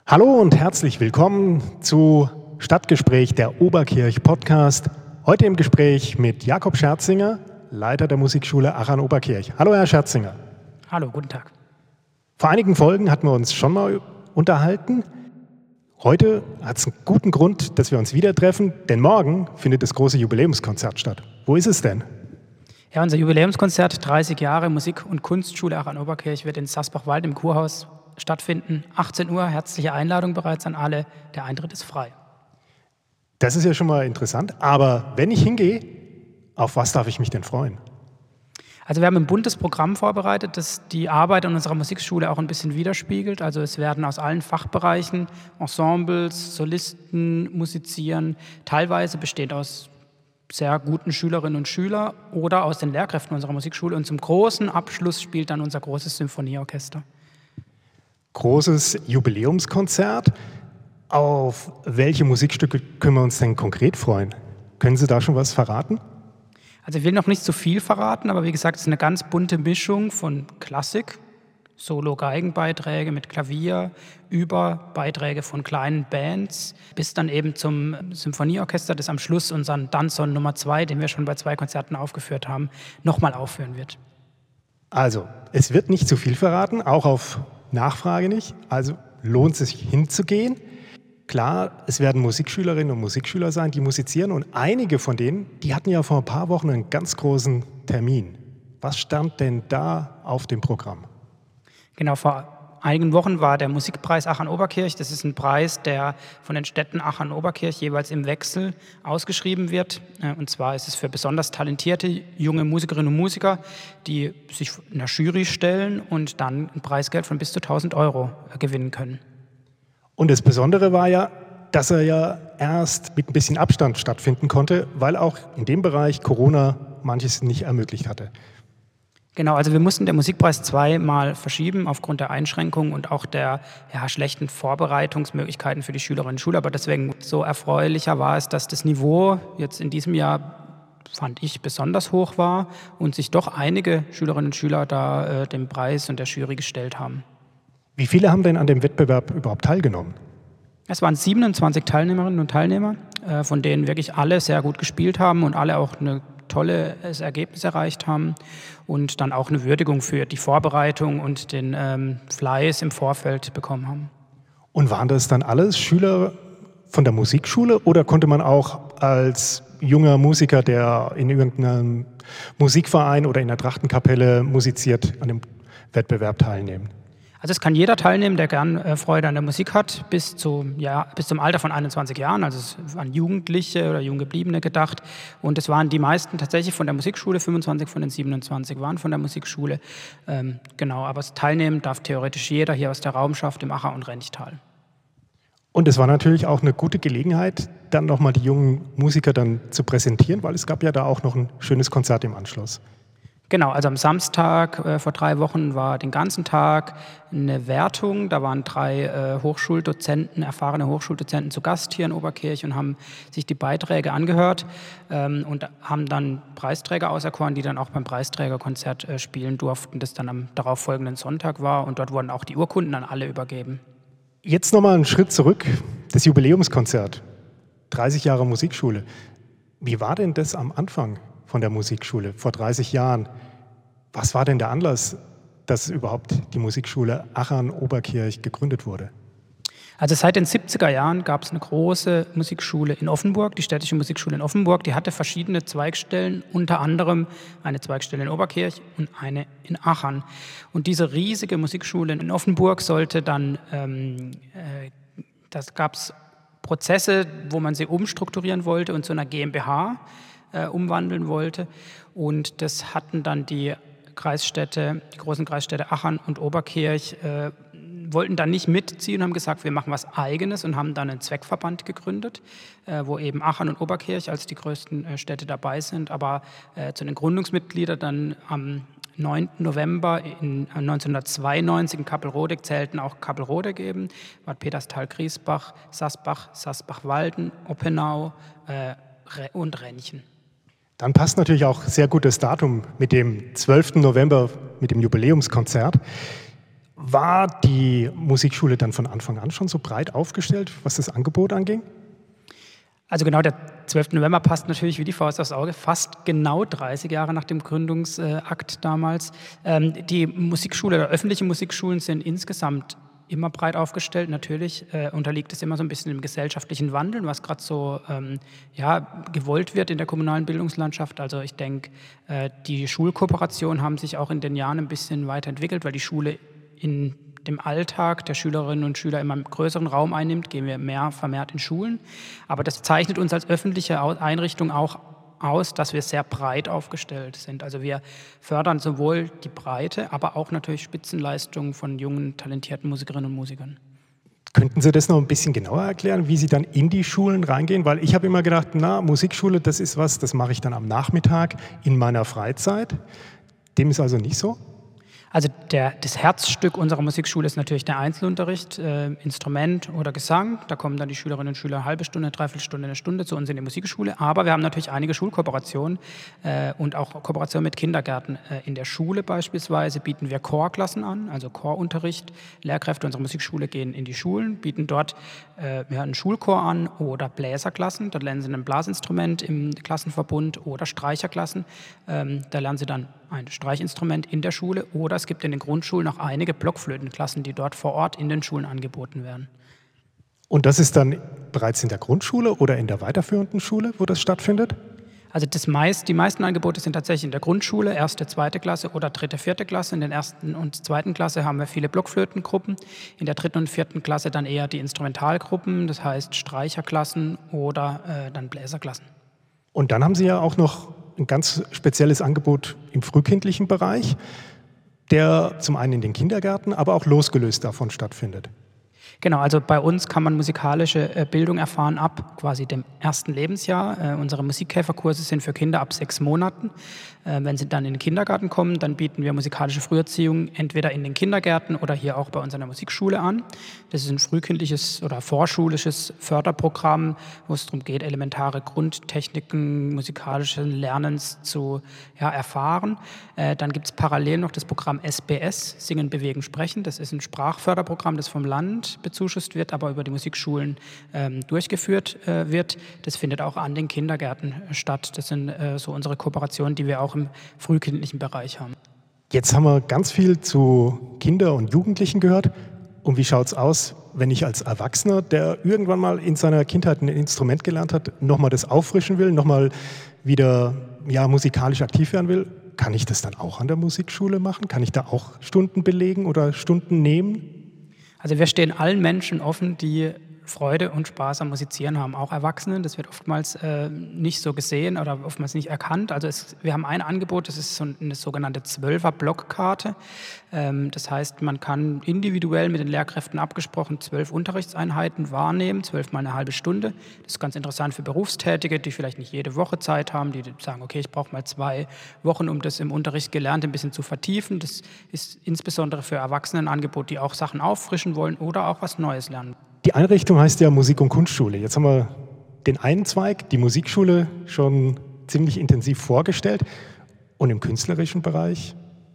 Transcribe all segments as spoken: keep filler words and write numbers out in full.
Hallo und herzlich willkommen zu Stadtgespräch, der Oberkirch-Podcast. Heute im Gespräch mit Jakob Scherzinger, Leiter der Musikschule Achern-Oberkirch. Hallo, Herr Scherzinger. Hallo, guten Tag. Vor einigen Folgen hatten wir uns schon mal unterhalten. Heute hat es einen guten Grund, dass wir uns wieder treffen, denn morgen findet das große Jubiläumskonzert statt. Wo ist es denn? Ja, unser Jubiläumskonzert, dreißig Jahre Musik- und Kunstschule Achern-Oberkirch, wird in Sasbach-Wald im Kurhaus stattfinden. achtzehn Uhr, herzliche Einladung bereits an alle. Der Eintritt ist frei. Das ist ja schon mal interessant. Aber wenn ich hingehe, auf was darf ich mich denn freuen? Also wir haben ein buntes Programm vorbereitet, das die Arbeit an unserer Musikschule auch ein bisschen widerspiegelt. Also es werden aus allen Fachbereichen Ensembles, Solisten musizieren, teilweise bestehend aus sehr guten Schülerinnen und Schülern oder aus den Lehrkräften unserer Musikschule. Und zum großen Abschluss spielt dann unser großes Symphonieorchester. Großes Jubiläumskonzert. Auf welche Musikstücke können wir uns denn konkret freuen? Können Sie da schon was verraten? Also ich will noch nicht so viel verraten, aber wie gesagt, es ist eine ganz bunte Mischung von Klassik, Solo-Geigenbeiträge mit Klavier, über Beiträge von kleinen Bands, bis dann eben zum Symphonieorchester, das am Schluss unseren Danzon Nummer zwei, den wir schon bei zwei Konzerten aufgeführt haben, nochmal aufführen wird. Also, es wird nicht zu viel verraten, auch auf Nachfrage nicht. Also lohnt es sich hinzugehen. Klar, es werden Musikschülerinnen und Musikschüler sein, die musizieren. Und einige von denen, die hatten ja vor ein paar Wochen einen ganz großen Termin. Was stand denn da auf dem Programm? Genau, vor einigen Wochen war der Musikpreis Achern-Oberkirch. Das ist ein Preis, der von den Städten Achern-Oberkirch jeweils im Wechsel ausgeschrieben wird. Und zwar ist es für besonders talentierte junge Musikerinnen und Musiker, die sich in der Jury stellen und dann ein Preisgeld von bis zu tausend Euro gewinnen können. Und das Besondere war ja, dass er ja erst mit ein bisschen Abstand stattfinden konnte, weil auch in dem Bereich Corona manches nicht ermöglicht hatte. Genau, also wir mussten den Musikpreis zweimal verschieben aufgrund der Einschränkungen und auch der ja, schlechten Vorbereitungsmöglichkeiten für die Schülerinnen und Schüler. Aber deswegen so erfreulicher war es, dass das Niveau jetzt in diesem Jahr, fand ich, besonders hoch war und sich doch einige Schülerinnen und Schüler da äh, dem Preis und der Jury gestellt haben. Wie viele haben denn an dem Wettbewerb überhaupt teilgenommen? Es waren siebenundzwanzig Teilnehmerinnen und Teilnehmer, äh, von denen wirklich alle sehr gut gespielt haben und alle auch eine tolles Ergebnis erreicht haben und dann auch eine Würdigung für die Vorbereitung und den ähm, Fleiß im Vorfeld bekommen haben. Und waren das dann alles Schüler von der Musikschule oder konnte man auch als junger Musiker, der in irgendeinem Musikverein oder in der Trachtenkapelle musiziert, an dem Wettbewerb teilnehmen? Also es kann jeder teilnehmen, der gern äh, Freude an der Musik hat, bis, zu, ja, bis zum Alter von einundzwanzig Jahren. Also es waren Jugendliche oder Junggebliebene gedacht. Und es waren die meisten tatsächlich von der Musikschule, fünfundzwanzig von den siebenundzwanzig waren von der Musikschule. Ähm, genau, aber teilnehmen darf theoretisch jeder hier aus der Raumschaft im Acher- und Renchtal. Und es war natürlich auch eine gute Gelegenheit, dann nochmal die jungen Musiker dann zu präsentieren, weil es gab ja da auch noch ein schönes Konzert im Anschluss. Genau, also am Samstag äh, vor drei Wochen war den ganzen Tag eine Wertung. Da waren drei äh, Hochschuldozenten, erfahrene Hochschuldozenten zu Gast hier in Oberkirch und haben sich die Beiträge angehört ähm, und haben dann Preisträger auserkoren, die dann auch beim Preisträgerkonzert äh, spielen durften, das dann am darauffolgenden Sonntag war. Und dort wurden auch die Urkunden an alle übergeben. Jetzt nochmal einen Schritt zurück, das Jubiläumskonzert, dreißig Jahre Musikschule. Wie war denn das am Anfang von der Musikschule vor dreißig Jahren? Was war denn der Anlass, dass überhaupt die Musikschule Achern-Oberkirch gegründet wurde? Also seit den siebziger Jahren gab es eine große Musikschule in Offenburg, die städtische Musikschule in Offenburg. Die hatte verschiedene Zweigstellen, unter anderem eine Zweigstelle in Oberkirch und eine in Achern. Und diese riesige Musikschule in Offenburg sollte dann, ähm, äh, das gab es Prozesse, wo man sie umstrukturieren wollte und zu einer GmbH äh, umwandeln wollte. Und das hatten dann die Kreisstädte, die großen Kreisstädte Achern und Oberkirch, äh, wollten dann nicht mitziehen und haben gesagt, wir machen was Eigenes und haben dann einen Zweckverband gegründet, äh, wo eben Achern und Oberkirch als die größten äh, Städte dabei sind. Aber äh, zu den Gründungsmitgliedern dann am neunten November in, äh, neunzehnhundertzweiundneunzig in Kappelrode zählten auch Kappelrode eben, Bad Peterstal, Griesbach, Sasbach, Sasbach-Walden, Oppenau äh, und Renchen. Dann passt natürlich auch sehr gut das Datum mit dem zwölften November, mit dem Jubiläumskonzert. War die Musikschule dann von Anfang an schon so breit aufgestellt, was das Angebot anging? Also genau, der zwölfte November passt natürlich wie die Faust aufs Auge, fast genau dreißig Jahre nach dem Gründungsakt damals. Ähm, die Musikschule oder öffentliche Musikschulen sind insgesamt immer breit aufgestellt. Natürlich äh, unterliegt es immer so ein bisschen dem gesellschaftlichen Wandel, was gerade so ähm, ja, gewollt wird in der kommunalen Bildungslandschaft. Also ich denke, äh, die Schulkooperationen haben sich auch in den Jahren ein bisschen weiterentwickelt, weil die Schule in dem Alltag der Schülerinnen und Schüler immer einen größeren Raum einnimmt, gehen wir mehr vermehrt in Schulen. Aber das zeichnet uns als öffentliche Einrichtung auch aus, dass wir sehr breit aufgestellt sind. Also wir fördern sowohl die Breite, aber auch natürlich Spitzenleistungen von jungen, talentierten Musikerinnen und Musikern. Könnten Sie das noch ein bisschen genauer erklären, wie Sie dann in die Schulen reingehen? Weil ich habe immer gedacht, na, Musikschule, das ist was, das mache ich dann am Nachmittag in meiner Freizeit. Dem ist also nicht so? Also der, das Herzstück unserer Musikschule ist natürlich der Einzelunterricht, äh, Instrument oder Gesang. Da kommen dann die Schülerinnen und Schüler eine halbe Stunde, eine Dreiviertelstunde, eine Stunde zu uns in die Musikschule. Aber wir haben natürlich einige Schulkooperationen äh, und auch Kooperationen mit Kindergärten. Äh, in der Schule beispielsweise bieten wir Chorklassen an, also Chorunterricht. Lehrkräfte unserer Musikschule gehen in die Schulen, bieten dort äh, ja, einen Schulchor an oder Bläserklassen. Dort lernen sie ein Blasinstrument im Klassenverbund oder Streicherklassen. Ähm, da lernen sie dann ein Streichinstrument in der Schule oder es gibt in den Grundschulen auch einige Blockflötenklassen, die dort vor Ort in den Schulen angeboten werden. Und das ist dann bereits in der Grundschule oder in der weiterführenden Schule, wo das stattfindet? Also das meist, die meisten Angebote sind tatsächlich in der Grundschule, erste, zweite Klasse oder dritte, vierte Klasse. In der ersten und zweiten Klasse haben wir viele Blockflötengruppen. In der dritten und vierten Klasse dann eher die Instrumentalgruppen, das heißt Streicherklassen oder äh, dann Bläserklassen. Und dann haben Sie ja auch noch ein ganz spezielles Angebot im frühkindlichen Bereich, der zum einen in den Kindergärten, aber auch losgelöst davon stattfindet. Genau, also bei uns kann man musikalische Bildung erfahren ab quasi dem ersten Lebensjahr. Unsere Musikkäferkurse sind für Kinder ab sechs Monaten. Wenn sie dann in den Kindergarten kommen, dann bieten wir musikalische Früherziehung entweder in den Kindergärten oder hier auch bei uns an der Musikschule an. Das ist ein frühkindliches oder vorschulisches Förderprogramm, wo es darum geht, elementare Grundtechniken musikalischen Lernens zu ja, erfahren. Dann gibt es parallel noch das Programm S B S, Singen, Bewegen, Sprechen. Das ist ein Sprachförderprogramm, das vom Land bezuschusst wird, aber über die Musikschulen ähm, durchgeführt äh, wird. Das findet auch an den Kindergärten äh, statt. Das sind äh, so unsere Kooperationen, die wir auch im frühkindlichen Bereich haben. Jetzt haben wir ganz viel zu Kinder und Jugendlichen gehört. Und wie schaut es aus, wenn ich als Erwachsener, der irgendwann mal in seiner Kindheit ein Instrument gelernt hat, nochmal das auffrischen will, nochmal wieder ja, musikalisch aktiv werden will? Kann ich das dann auch an der Musikschule machen? Kann ich da auch Stunden belegen oder Stunden nehmen? Also wir stehen allen Menschen offen, die Freude und Spaß am Musizieren haben, auch Erwachsenen. Das wird oftmals äh, nicht so gesehen oder oftmals nicht erkannt. Also es, wir haben ein Angebot, das ist so eine sogenannte Zwölfer-Blockkarte. Ähm, das heißt, man kann individuell mit den Lehrkräften abgesprochen zwölf Unterrichtseinheiten wahrnehmen, zwölf mal eine halbe Stunde. Das ist ganz interessant für Berufstätige, die vielleicht nicht jede Woche Zeit haben, die sagen, okay, ich brauche mal zwei Wochen, um das im Unterricht Gelernte ein bisschen zu vertiefen. Das ist insbesondere für Erwachsene ein Angebot, die auch Sachen auffrischen wollen oder auch was Neues lernen. Die Einrichtung heißt ja Musik- und Kunstschule. Jetzt haben wir den einen Zweig, die Musikschule, schon ziemlich intensiv vorgestellt. Und im künstlerischen Bereich?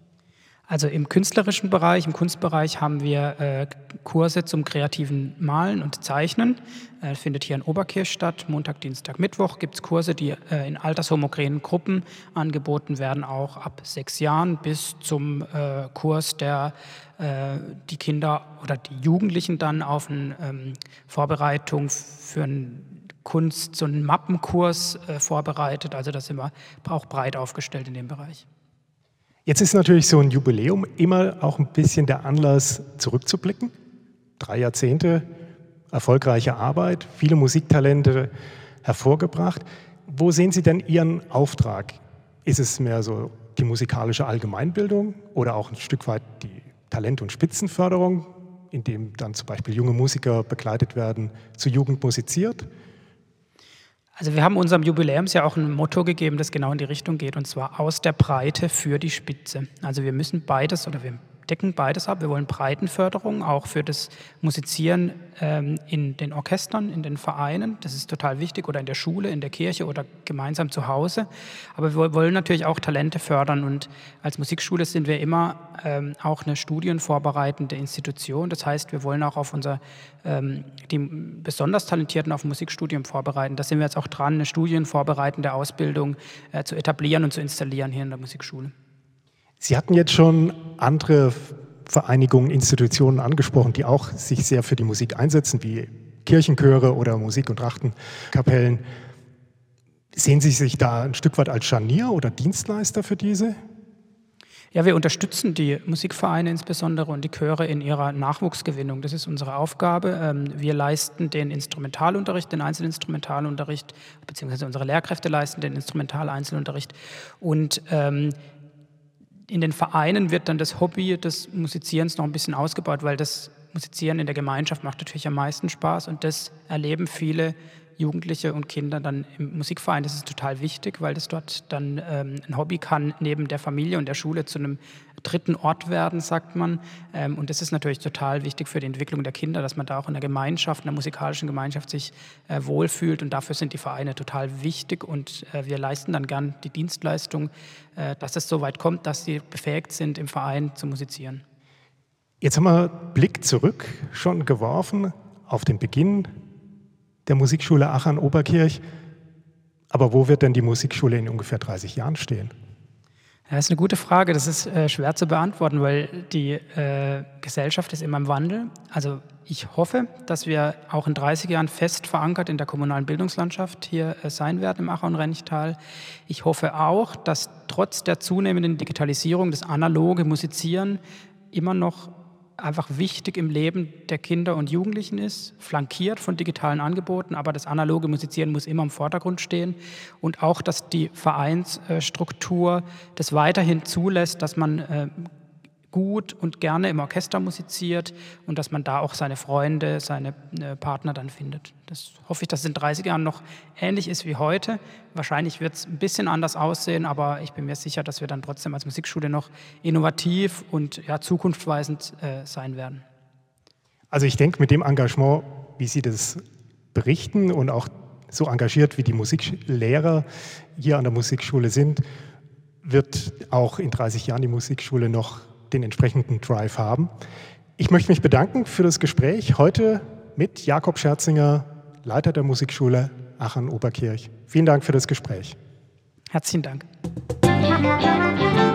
Also im künstlerischen Bereich, im Kunstbereich haben wir äh, Kurse zum kreativen Malen und Zeichnen. Äh, findet hier in Oberkirch statt. Montag, Dienstag, Mittwoch gibt es Kurse, die äh, in altershomogenen Gruppen angeboten werden, auch ab sechs Jahren bis zum äh, Kurs, der äh, die Kinder oder die Jugendlichen dann auf eine ähm, Vorbereitung für einen Kunst, so einen Mappenkurs äh, vorbereitet. Also das sind wir auch breit aufgestellt in dem Bereich. Jetzt ist natürlich so ein Jubiläum immer auch ein bisschen der Anlass, zurückzublicken. Drei Jahrzehnte erfolgreiche Arbeit, viele Musiktalente hervorgebracht. Wo sehen Sie denn Ihren Auftrag? Ist es mehr so die musikalische Allgemeinbildung oder auch ein Stück weit die Talent- und Spitzenförderung, in dem dann zum Beispiel junge Musiker begleitet werden, zu Jugend musiziert? Also wir haben unserem Jubiläumsjahr auch ein Motto gegeben, das genau in die Richtung geht, und zwar aus der Breite für die Spitze. Also wir müssen beides oder wir decken beides ab. Wir wollen Breitenförderung, auch für das Musizieren ähm, in den Orchestern, in den Vereinen. Das ist total wichtig, oder in der Schule, in der Kirche oder gemeinsam zu Hause. Aber wir wollen natürlich auch Talente fördern. Und als Musikschule sind wir immer ähm, auch eine studienvorbereitende Institution. Das heißt, wir wollen auch auf unser, ähm, die besonders Talentierten auf ein Musikstudium vorbereiten. Da sind wir jetzt auch dran, eine studienvorbereitende Ausbildung äh, zu etablieren und zu installieren hier in der Musikschule. Sie hatten jetzt schon andere Vereinigungen, Institutionen angesprochen, die auch sich sehr für die Musik einsetzen, wie Kirchenchöre oder Musik- und Trachtenkapellen. Sehen Sie sich da ein Stück weit als Scharnier oder Dienstleister für diese? Ja, wir unterstützen die Musikvereine insbesondere und die Chöre in ihrer Nachwuchsgewinnung. Das ist unsere Aufgabe. Wir leisten den Instrumentalunterricht, den Einzelinstrumentalunterricht, beziehungsweise unsere Lehrkräfte leisten den Instrumental-Einzelunterricht. Und ähm, in den Vereinen wird dann das Hobby des Musizierens noch ein bisschen ausgebaut, weil das Musizieren in der Gemeinschaft macht natürlich am meisten Spaß und das erleben viele Jugendliche und Kinder dann im Musikverein. Das ist total wichtig, weil das dort dann ähm, ein Hobby kann neben der Familie und der Schule zu einem dritten Ort werden, sagt man. Ähm, und das ist natürlich total wichtig für die Entwicklung der Kinder, dass man da auch in der Gemeinschaft, in der musikalischen Gemeinschaft sich äh, wohlfühlt. Und dafür sind die Vereine total wichtig. Und äh, wir leisten dann gern die Dienstleistung, äh, dass es so weit kommt, dass sie befähigt sind, im Verein zu musizieren. Jetzt haben wir Blick zurück schon geworfen auf den Beginn der Musikschule Achern-Oberkirch. Aber wo wird denn die Musikschule in ungefähr dreißig Jahren stehen? Ja, das ist eine gute Frage. Das ist äh, schwer zu beantworten, weil die äh, Gesellschaft ist immer im Wandel. Also ich hoffe, dass wir auch in dreißig Jahren fest verankert in der kommunalen Bildungslandschaft hier äh, sein werden im Acher- und Renchtal. Ich hoffe auch, dass trotz der zunehmenden Digitalisierung das analoge Musizieren immer noch einfach wichtig im Leben der Kinder und Jugendlichen ist, flankiert von digitalen Angeboten, aber das analoge Musizieren muss immer im Vordergrund stehen und auch, dass die Vereinsstruktur das weiterhin zulässt, dass man äh, gut und gerne im Orchester musiziert und dass man da auch seine Freunde, seine äh, Partner dann findet. Das hoffe ich, dass es in dreißig Jahren noch ähnlich ist wie heute. Wahrscheinlich wird es ein bisschen anders aussehen, aber ich bin mir sicher, dass wir dann trotzdem als Musikschule noch innovativ und ja, zukunftsweisend äh, sein werden. Also ich denke, mit dem Engagement, wie Sie das berichten und auch so engagiert, wie die Musiklehrer hier an der Musikschule sind, wird auch in dreißig Jahren die Musikschule noch den entsprechenden Drive haben. Ich möchte mich bedanken für das Gespräch heute mit Jakob Scherzinger, Leiter der Musikschule Achern-Oberkirch. Vielen Dank für das Gespräch. Herzlichen Dank.